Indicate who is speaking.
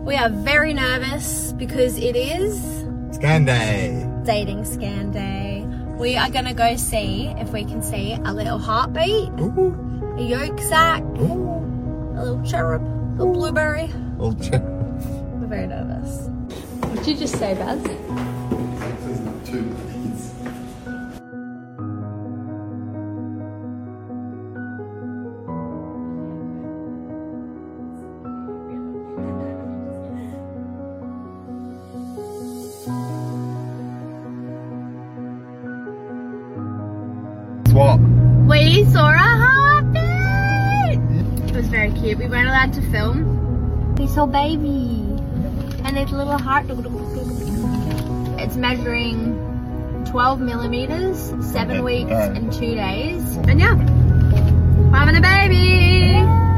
Speaker 1: We are very nervous because it is
Speaker 2: Scan day.
Speaker 1: dating scan day. We are gonna go see if we can see a little heartbeat,
Speaker 2: Ooh.
Speaker 1: a yolk sac,
Speaker 2: Ooh.
Speaker 1: a little cherub, a little blueberry.
Speaker 2: Old check.
Speaker 1: We're very nervous. What did you just say, Baz?
Speaker 2: What?
Speaker 1: We saw a heartbeat! It was very cute. We weren't allowed to film. We saw baby. And there's a little heart. It's measuring 12 millimeters, 7 weeks and 2 days. And yeah, we're having a baby!